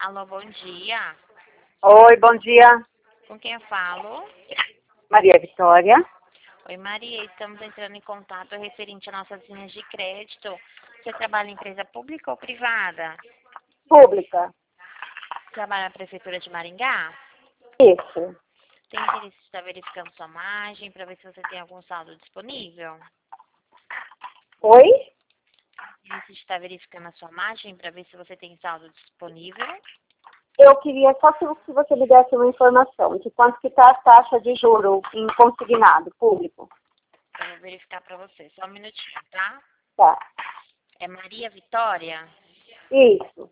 Alô, bom dia. Oi, bom dia. Com quem eu falo? Maria Vitória. Oi, Maria. Estamos entrando em contato referente às nossas linhas de crédito. Você trabalha em empresa pública ou privada? Pública. Trabalha na Prefeitura de Maringá? Isso. Tem interesse de estar verificando sua margem para ver se você tem algum saldo disponível? Oi? Interesse de estar verificando a sua margem para ver se você tem saldo disponível? Eu queria só que você me desse uma informação de quanto que está a taxa de juro em consignado público. Eu vou verificar para você. Só um minutinho, tá? Tá. É Maria Vitória? Isso.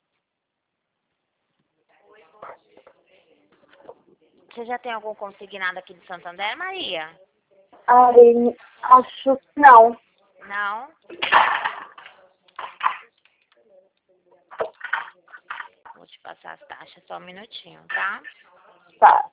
Você já tem algum consignado aqui de Santander, Maria? Ai, acho que não. Não? Vou te passar as taxas, só um minutinho, tá? Tá.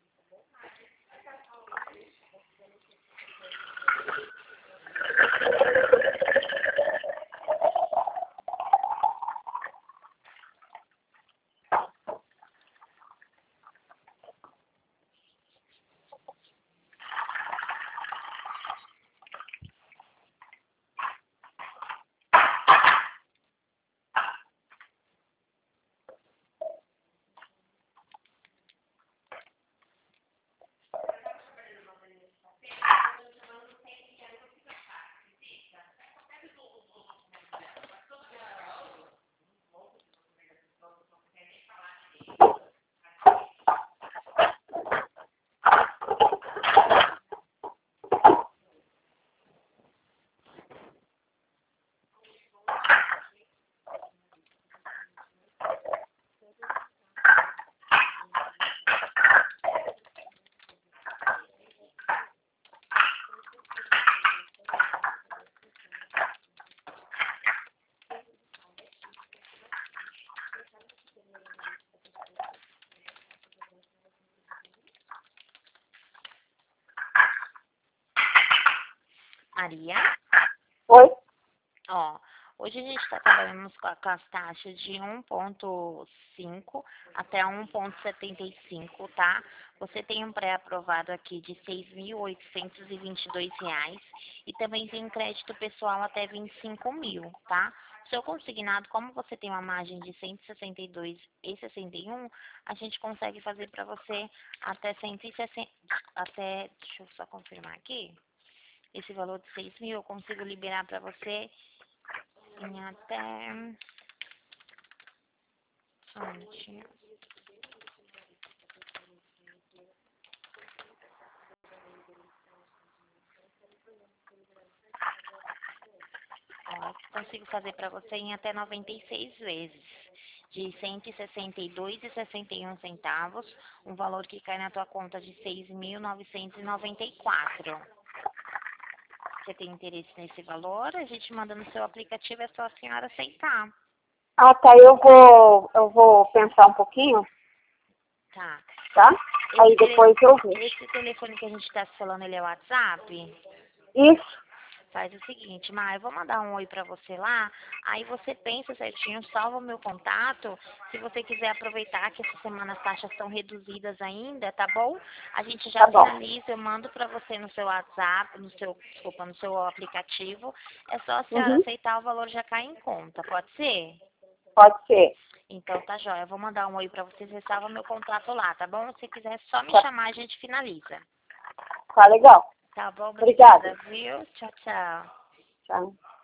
Maria? Oi? Ó, hoje a gente está trabalhando com as taxas de 1,5 até 1,75, tá? Você tem um pré-aprovado aqui de R$ 6.822 e também tem um crédito pessoal até 25.000, tá? O seu consignado, como você tem uma margem de 162,61, a gente consegue fazer para você até 160, deixa eu só confirmar aqui. Esse valor de 6.000 eu consigo liberar para você em até... Só um minutinho. Ó, consigo fazer para você em até 96 vezes. De R$ 162,61, um valor que cai na tua conta de 6.994. Você tem interesse nesse valor? A gente manda no seu aplicativo, é só a senhora aceitar. Ah, tá. Eu vou pensar um pouquinho, Tá. tá? Aí depois eu vejo. Esse telefone que a gente está falando, ele é o WhatsApp? Isso. Faz o seguinte, Mar, eu vou mandar um oi pra você lá, aí você pensa certinho, salva o meu contato, se você quiser aproveitar que essa semana as taxas estão reduzidas ainda, tá bom? A gente já Tá bom. finaliza, eu mando pra você no seu WhatsApp, no seu aplicativo, é só a senhora Uhum. aceitar, o valor já cai em conta, pode ser? Pode ser. Então tá jóia, eu vou mandar um oi pra você, você salva meu contato lá, tá bom? Se quiser é só me Tá, chamar, a gente finaliza. tá legal. Tá bom? Obrigada. Obrigada, viu? Tchau, tchau. Tchau.